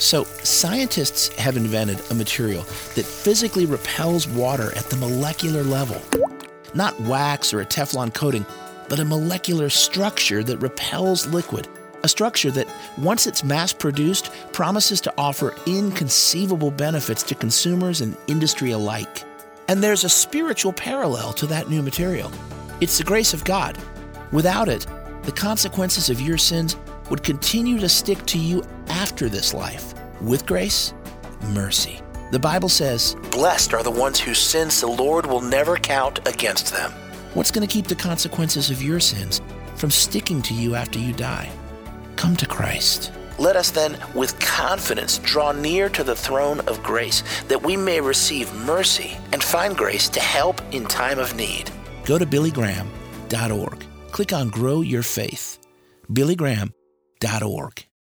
So, scientists have invented a material that physically repels water at the molecular level. Not wax or a Teflon coating, but a molecular structure that repels liquid. A structure that, once it's mass-produced, promises to offer inconceivable benefits to consumers and industry alike. And there's a spiritual parallel to that new material. It's the grace of God. Without it, the consequences of your sins would continue to stick to you after this life. With grace, mercy. The Bible says, "Blessed are the ones whose sins the Lord will never count against them." What's going to keep the consequences of your sins from sticking to you after you die? Come to Christ. Let us then, with confidence, draw near to the throne of grace, that we may receive mercy and find grace to help in time of need. Go to BillyGraham.org. Click on Grow Your Faith. BillyGraham.org.